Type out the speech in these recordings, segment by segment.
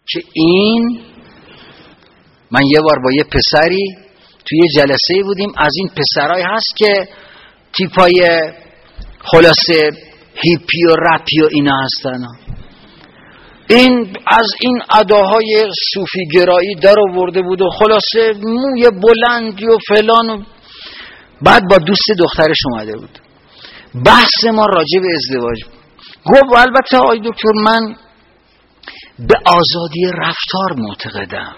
که این، من یه بار با یه پسری توی یه جلسه بودیم، از این پسرای هست که تیپای خلاصه هیپی و رپی و اینا هستن، این از این اداهای صوفی گرایی در آورده بود و خلاصه موی بلندی و فلان و بعد با دوست دخترش اومده بود. بحث ما راجع به ازدواج بود. گفت البته آقای دکتر من به آزادی رفتار معتقدم.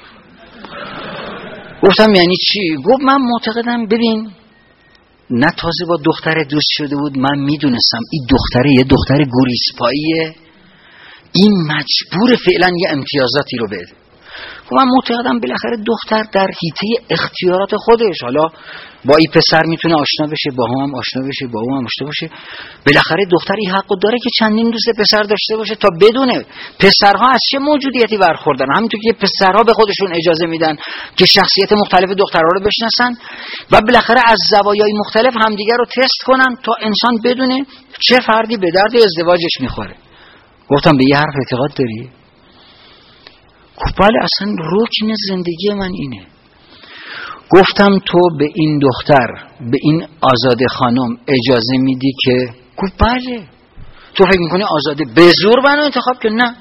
گفتم یعنی چی؟ گفت من معتقدم ببین، نه تازه با دختر دوست شده بود، من میدونستم این دختره یه دختر گوریسپاییه، این مجبور فعلا یه امتیازاتی رو بده. من معتقدم بالاخره دختر در حیطه اختیارات خودش، حالا با این پسر میتونه آشنا بشه، با هم آشنا بشه، با اون هم آشنا بشه، بالاخره دختر این حقو داره که چندین دوست پسر داشته باشه تا بدونه پسرها از چه موجودیتی برخوردن. همینطور که پسرها به خودشون اجازه میدن که شخصیت مختلف دخترها رو بشناسن و بالاخره از زوایای مختلف همدیگر رو تست کنن تا انسان بدونه چه فردی به درد ازدواجش میخوره. گفتم به یه حرف اعتقاد داری؟ گفت بله اصلا رکن زندگی من اینه. گفتم تو به این دختر، به این آزاده خانم اجازه میدی که؟ گفت بله. تو فکر میکنی آزاده به زور منو انتخاب که؟ نه.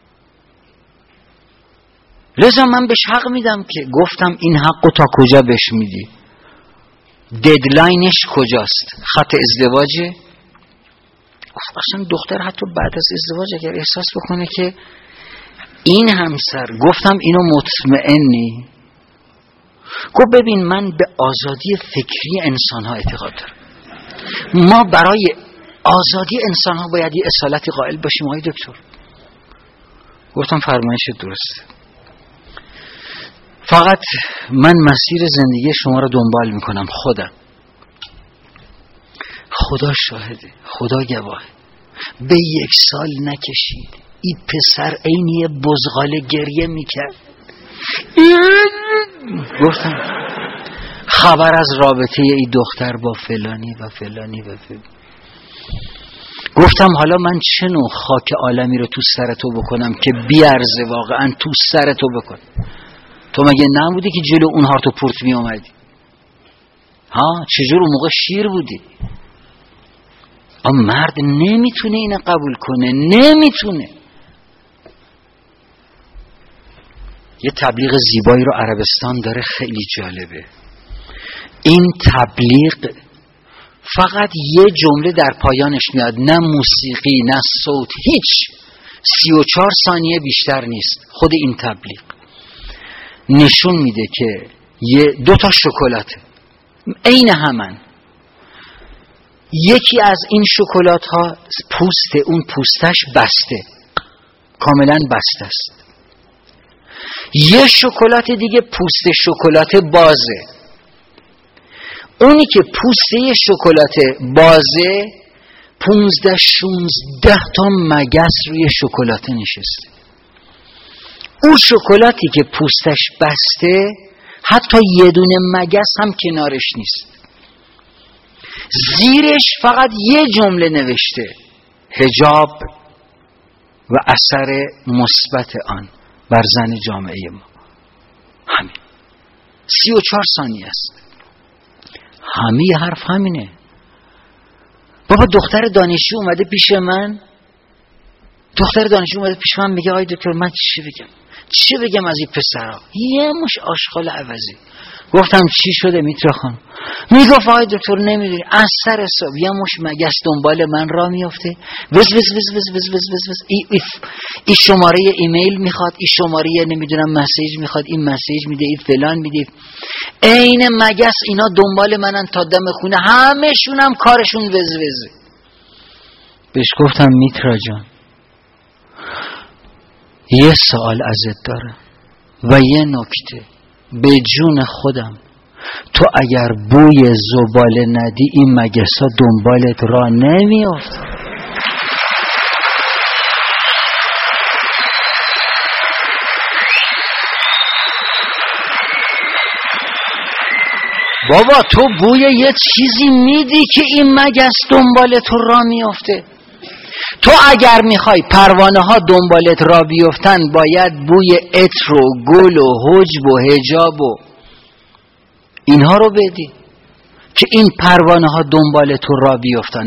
لذا من بهش حق میدم که. گفتم این حقو تا کجا بهش میدی؟ ددلاینش کجاست؟ خط ازدواجه؟ گفت اصلا دختر حتی بعد از ازدواج اگر احساس بکنه که این همسر، گفتم اینو مطمئنی؟ گفت ببین من به آزادی فکری انسان ها اعتقاد دارم، ما برای آزادی انسان ها باید یه اصالتی قائل باشیم آقای دکتر. گفتم فرمایشت درسته، فقط من مسیر زندگی شما رو دنبال میکنم، خدا شاهده، خدا گواهه، به 1 سال نکشید این پسر عینی بزغاله گریه میکرد. گفتم خبر از رابطه این دختر با فلانی و فلانی و فلانی. گفتم حالا من چه نوع خاک عالمی رو تو سر تو بکنم که بیارزه واقعا تو سر تو بکن؟ تو مگه نبودی که جلو اونها تو پورت می اومدی؟ ها چجور اون موقع شیر بودی؟ اما مرد نمیتونه اینو قبول کنه، نمیتونه. یه تبلیغ زیبایی رو عربستان داره خیلی جالبه. این تبلیغ فقط یه جمله در پایانش میاد، نه موسیقی نه صوت، هیچ. 34 ثانیه بیشتر نیست. خود این تبلیغ نشون میده که 2 تا شکلات عین همن. یکی از این شکلات ها اون پوستش بسته، کاملا بسته است. یه شکلات دیگه پوست شکلات بازه. اونی که پوسته شکلات بازه 15-16 تا مگس روی شکلات نشسته. اون شکلاتی که پوستش بسته حتی یه دونه مگس هم کنارش نیست. زیرش فقط یه جمله نوشته: حجاب و اثر مثبت آن بر زن جامعه ما. همین 34 ثانیه است. همین حرف همینه. بابا دختر دانشجو اومده پیش من، میگه آقای دکتر من چی بگم از این پسرها؟ یه مش آشغال عوضی. گفتم چی شده میترا خانم؟ میگفت آقای دکتر نمیدونی از سر صبح یه مش مگس دنبال من را میافته، وز وز وز وز وز وز وز وز. این شماره ایمیل میخواد، این شماره نمیدونم مسیج میخواد، این مسیج میده، این فلان میده. عین مگس اینا دنبال منن تا دم خونه، همشون هم کارشون وز وزه. بهش گفتم میترا جان یه سوال ازت دارم و یه نکته، به جون خودم تو اگر بوی زباله ندی این مگسا دنبالت را نمیافت. بابا تو بوی یه چیزی میدی که این مگس دنبالت را میافته. تو اگر میخوای پروانه ها دنبالت را بیفتن باید بوی عطر و گل و حجب و حجاب و اینها رو بدی که این پروانه ها دنبال تو را بیفتن.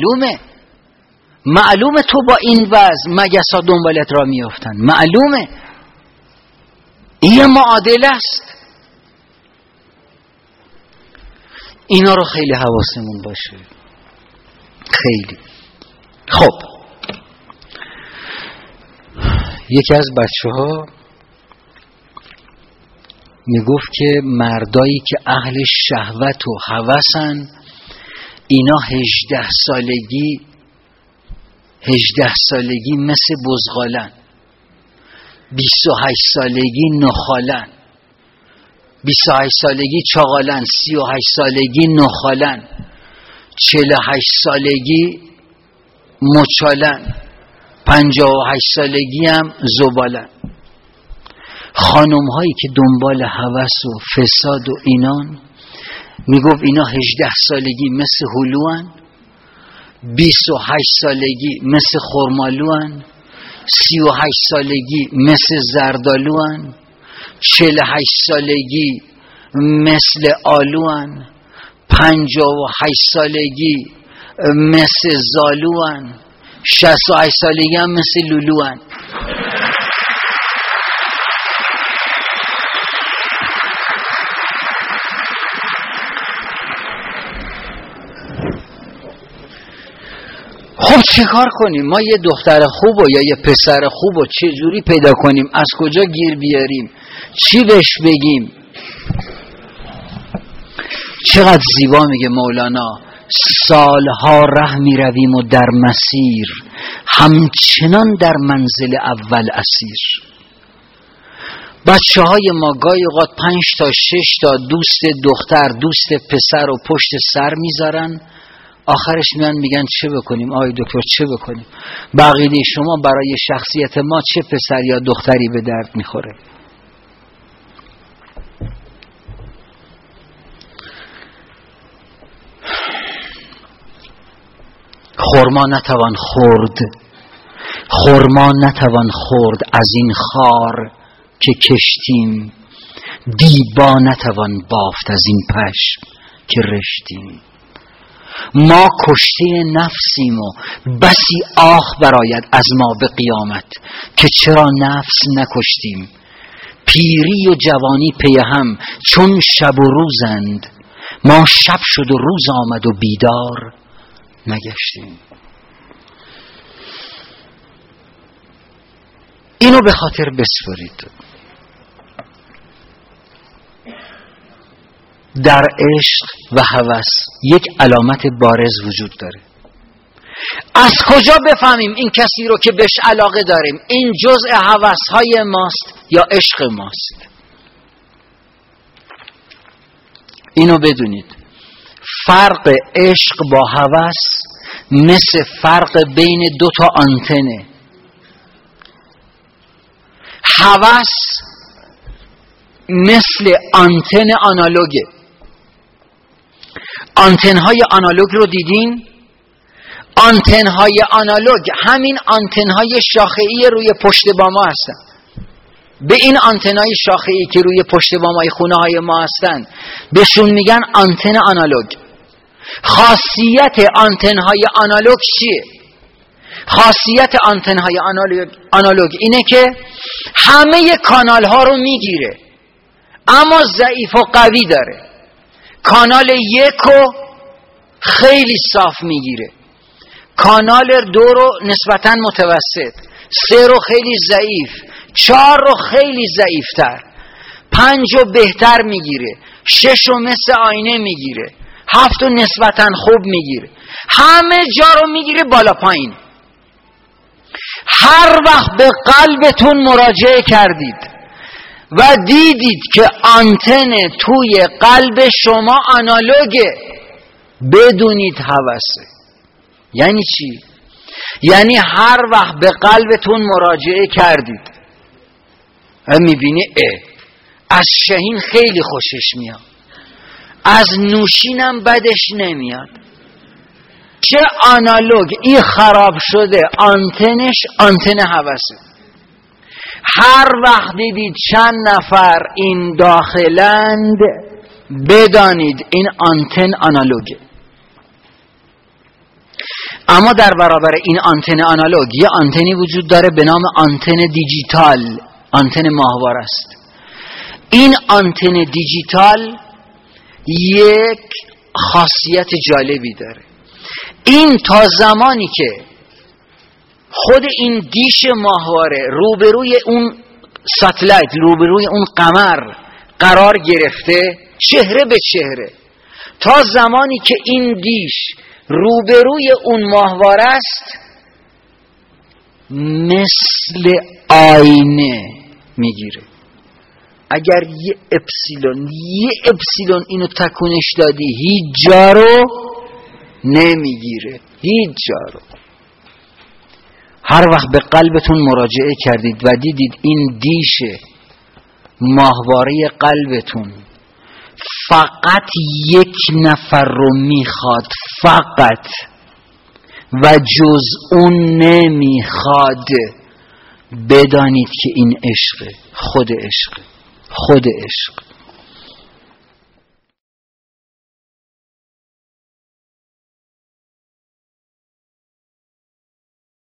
معلومه تو با این وضع مگس ها دنبالت را میفتن، معلومه. این معادله است. اینا رو خیلی حواسمون باشه، خیلی. خب یکی از بچه ها میگفت که مردایی که اهل شهوت و هوسن اینا 18 سالگی مثل بزغالن، 28 سالگی نخالن، 28 سالگی چاغالن، 38 سالگی نخالن، 48 سالگی مچالن، 58 سالگی هم زبالن. خانم هایی که دنبال هوس و فساد و اینان میگفت اینا 18 سالگی مثل هلوان، 28 سالگی مثل خرمالوان، 38 سالگی مثل زردالوان، 48 سالگی مثل آلوان، 58 سالگی مثل زالوان، 68 سالگی هم مثل لولوان. خب چه کار کنیم؟ ما یه دختر خوب و یا یه پسر خوب و چه جوری پیدا کنیم؟ از کجا گیر بیاریم؟ چی بهش بگیم؟ چقدر زیبا میگه مولانا: سالها ره میرویم و در مسیر همچنان در منزل اول اسیر. بچه های ما گاهی اوقات 5 تا 6 تا دوست دختر دوست پسر و پشت سر میذارن، آخرش میان میگن چه بکنیم آقای دکتر، چه بکنیم؟ بقیده شما برای شخصیت ما چه پسر یا دختری به درد میخوره؟ خرما نتوان خورد از این خار که کشتیم، دیبا نتوان بافت از این پشم که رشتیم. ما کشته نفسیم و بسی آه براید از ما به قیامت که چرا نفس نکشتیم. پیری و جوانی پی هم چون شب و روزند، ما شب شد و روز آمد و بیدار نگشتیم. اینو به خاطر بسپارید. در عشق و هوس یک علامت بارز وجود داره. از کجا بفهمیم این کسی رو که بهش علاقه داریم این جزء هوس‌های ماست یا عشق ماست؟ اینو بدونید، فرق عشق با هوس مثل فرق بین 2 تا آنتنه. هوس مثل آنتن آنالوگه. آنتن‌های آنالوگ رو دیدین؟ آنتن‌های آنالوگ همین آنتن‌های شاخه‌ای روی پشت باما هستن. به این آنتن‌های شاخه‌ای که روی پشت بامای خونه‌های ما هستن بهشون میگن آنتن آنالوگ. خاصیت آنتن‌های آنالوگ چیه؟ خاصیت آنتن‌های آنالوگ اینه که همه کانال‌ها رو میگیره اما ضعیف و قوی داره. کانال 1 رو خیلی صاف میگیره، کانال 2 رو نسبتاً متوسط، 3 رو خیلی ضعیف، 4 رو خیلی ضعیفتر، 5 رو بهتر میگیره، 6 رو مثل آینه میگیره، 7 رو نسبتاً خوب میگیره، همه جا رو میگیره بالا پایین. هر وقت به قلبتون مراجعه کردید و دیدید که آنتن توی قلب شما آنالوگه، بدونید هوسه. یعنی چی؟ یعنی هر وقت به قلبتون مراجعه کردید و میبینی از شهین خیلی خوشش میاد، از نوشینم بدش نمیاد، چه آنالوگ، این خراب شده، آنتنش آنتن هوسه. هر وقت دیدید چند نفر این داخلند بدانید این آنتن آنالوگه. اما در برابر این آنتن آنالوگ یه آنتنی وجود داره به نام آنتن دیجیتال، آنتن ماهواره است. این آنتن دیجیتال یک خاصیت جالبی داره. این تا زمانی که خود این دیش ماهواره روبروی اون ساتلایت، روبروی اون قمر قرار گرفته چهره به چهره، تا زمانی که این دیش روبروی اون ماهواره است مثل آینه میگیره. اگر یه اپسیلون اینو تکونش دادی هیچ جا رو نمیگیره، هیچ جا رو. هر وقت به قلبتون مراجعه کردید و دیدید این دیش ماهواره قلبتون فقط یک نفر رو میخواد، فقط، و جز اون نمیخواد، بدانید که این عشقه، خود عشق.